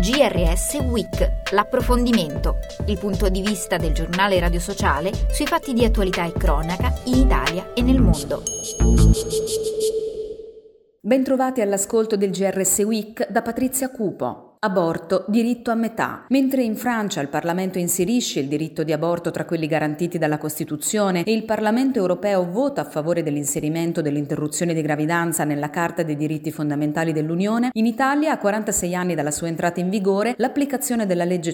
GRS Week, l'approfondimento, il punto di vista del giornale radio sociale sui fatti di attualità e cronaca in Italia e nel mondo. Bentrovati all'ascolto del GRS Week da Patrizia Cupo. Aborto, diritto a metà. Mentre in Francia il Parlamento inserisce il diritto di aborto tra quelli garantiti dalla Costituzione e il Parlamento europeo vota a favore dell'inserimento dell'interruzione di gravidanza nella Carta dei diritti fondamentali dell'Unione, in Italia, a 46 anni dalla sua entrata in vigore, l'applicazione della legge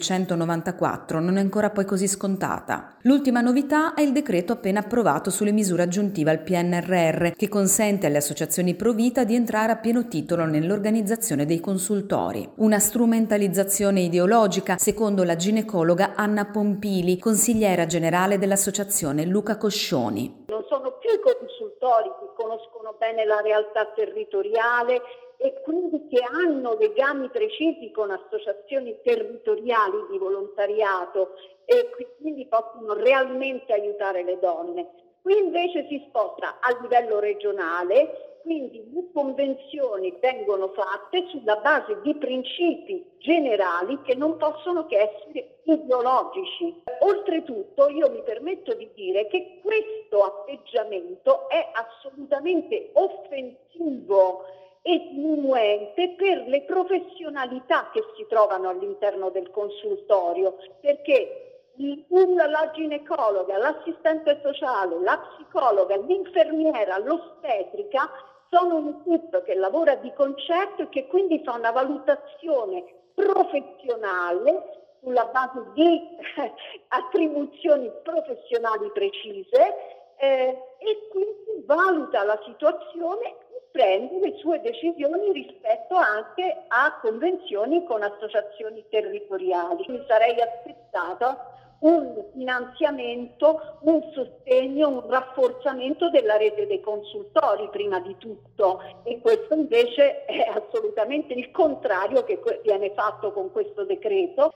194 non è ancora poi così scontata. L'ultima novità è il decreto appena approvato sulle misure aggiuntive al PNRR, che consente alle associazioni pro vita di entrare a pieno titolo nell'organizzazione dei consultori. Una strumentalizzazione ideologica, secondo la ginecologa Anna Pompili, consigliera generale dell'associazione Luca Coscioni. Non sono più i consultori che conoscono bene la realtà territoriale e quindi che hanno legami precisi con associazioni territoriali di volontariato e quindi possono realmente aiutare le donne. Qui invece si sposta a livello regionale. Quindi le convenzioni vengono fatte sulla base di principi generali che non possono che essere ideologici. Oltretutto io mi permetto di dire che questo atteggiamento è assolutamente offensivo e sminuente per le professionalità che si trovano all'interno del consultorio, perché la ginecologa, l'assistente sociale, la psicologa, l'infermiera, l'ostetrica sono un gruppo che lavora di concerto e che quindi fa una valutazione professionale sulla base di attribuzioni professionali precise e quindi valuta la situazione e prende le sue decisioni rispetto anche a convenzioni con associazioni territoriali. Mi sarei aspettata un finanziamento, un sostegno, un rafforzamento della rete dei consultori prima di tutto, e questo invece è assolutamente il contrario che viene fatto con questo decreto.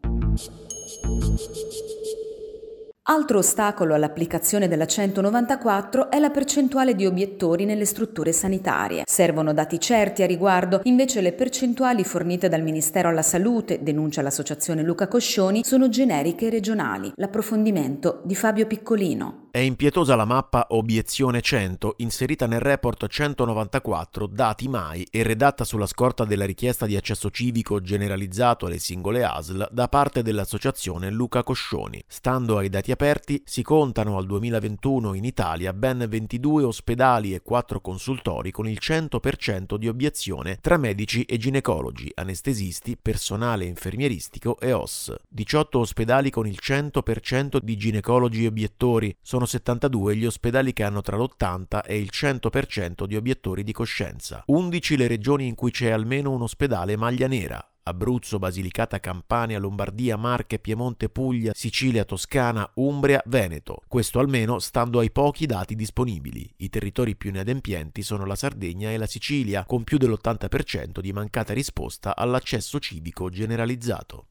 Altro ostacolo all'applicazione della 194 è la percentuale di obiettori nelle strutture sanitarie. Servono dati certi a riguardo, invece le percentuali fornite dal Ministero alla Salute, denuncia l'associazione Luca Coscioni, sono generiche e regionali. L'approfondimento di Fabio Piccolino. È impietosa la mappa Obiezione 100, inserita nel report 194 Dati Mai e redatta sulla scorta della richiesta di accesso civico generalizzato alle singole ASL da parte dell'associazione Luca Coscioni. Stando ai dati aperti, si contano al 2021 in Italia ben 22 ospedali e 4 consultori con il 100% di obiezione tra medici e ginecologi, anestesisti, personale infermieristico e OSS. 18 ospedali con il 100% di ginecologi obiettori, sono 72 gli ospedali che hanno tra l'80 e il 100% di obiettori di coscienza. 11 le regioni in cui c'è almeno un ospedale maglia nera: Abruzzo, Basilicata, Campania, Lombardia, Marche, Piemonte, Puglia, Sicilia, Toscana, Umbria, Veneto. Questo almeno stando ai pochi dati disponibili. I territori più inadempienti sono la Sardegna e la Sicilia, con più dell'80% di mancata risposta all'accesso civico generalizzato.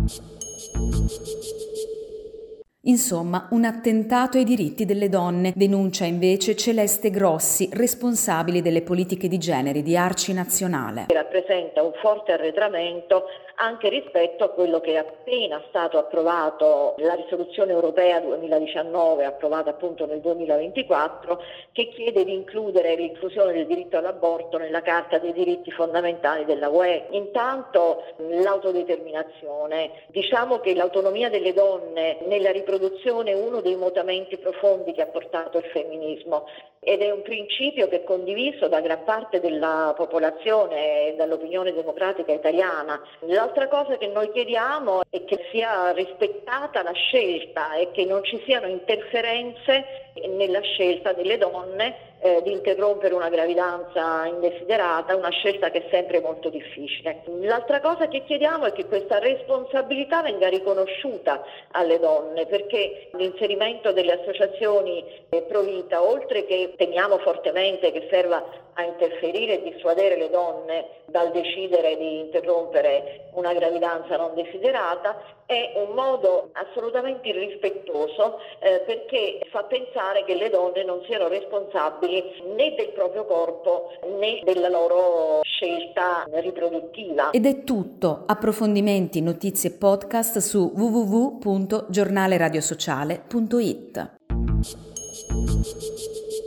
Insomma, un attentato ai diritti delle donne, denuncia invece Celeste Grossi, responsabile delle politiche di genere di Arci Nazionale. Rappresenta un forte arretramento anche rispetto a quello che è appena stato approvato, la risoluzione europea 2019, approvata appunto nel 2024, che chiede di includere l'inclusione del diritto all'aborto nella Carta dei diritti fondamentali della UE. Intanto l'autodeterminazione, diciamo che l'autonomia delle donne nella riproduzione è uno dei mutamenti profondi che ha portato il femminismo ed è un principio che è condiviso da gran parte della popolazione e dall'opinione democratica italiana. L'altra cosa che noi chiediamo è che sia rispettata la scelta e che non ci siano interferenze nella scelta delle donne di interrompere una gravidanza indesiderata, una scelta che è sempre molto difficile. L'altra cosa che chiediamo è che questa responsabilità venga riconosciuta alle donne, perché l'inserimento delle associazioni pro vita, oltre che temiamo fortemente che serva a interferire e dissuadere le donne dal decidere di interrompere una gravidanza non desiderata, è un modo assolutamente irrispettoso perché fa pensare che le donne non siano responsabili sessuali né del proprio corpo né della loro scelta riproduttiva. Ed è tutto. Approfondimenti, notizie e podcast su www.giornaleradiosociale.it.